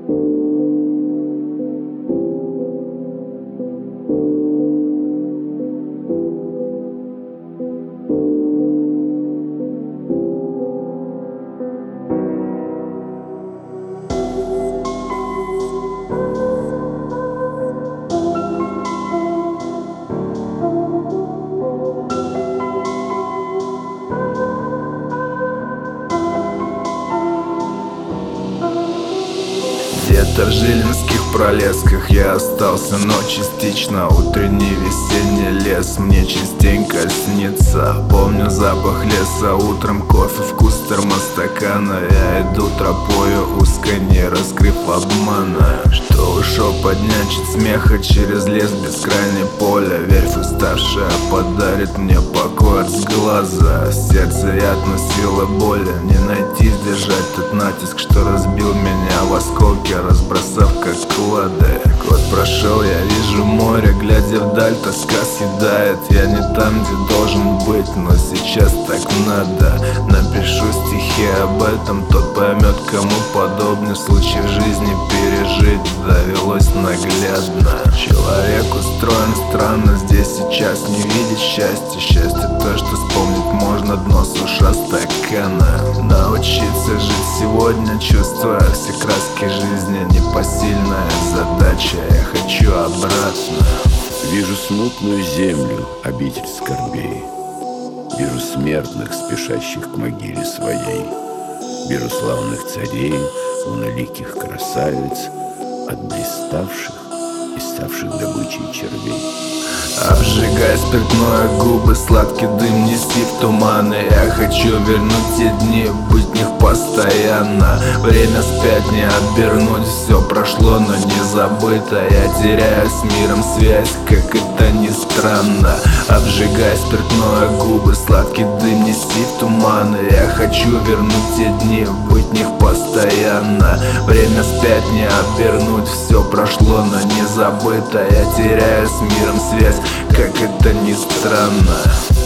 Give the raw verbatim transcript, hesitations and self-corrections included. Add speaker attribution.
Speaker 1: Где-то в жилинских пролесках я остался, но частично. Утренний весенний лес мне частенько снится. Помню запах леса утром, кофе, вкус термостакана. Я иду тропою узкой, не раскрыв обмана. Что ушел поднячить смеха через лес, бескрайнее поле. Верфь уставшая подарит мне покой от сглаза. В сердце яд, но сила боли. Не найти, сдержать тот натиск, что разбил меня в осколки, разбросав как клады. Год прошел, я вижу море, глядя вдаль, тоска съедает. Я не там, где должен быть, но сейчас так надо. Напишу стихи об этом, тот поймет, кому подобный случай в жизни пережить довелось наглядно. Человек устроен странно, здесь сейчас не видит счастья. Счастье то, что вспомнить можно, дно суша стакана. Научиться жить сегодня, чувствуя все краски жизни. Непосильная задача, я хочу обратно.
Speaker 2: Вижу смутную землю, обитель скорбей. Вижу смертных, спешащих к могиле своей. Вижу славных царей, луноликих красавиц, от блиставших и ставших добычей червей.
Speaker 1: Обжигая спиртное губы, сладкий дым неси в туманы. Я хочу вернуть те дни, быть в них постоянно. Время вспять не обернуть, все прошло, но не забыто. Я теряю с миром связь, как это ни странно. Обжигая спиртное губы, сладкий дым неси в туманы. Я хочу вернуть те дни, быть в них постоянно. Время вспять не обернуть, все прошло, но не забыто. Я теряю с миром связь, как это ни странно.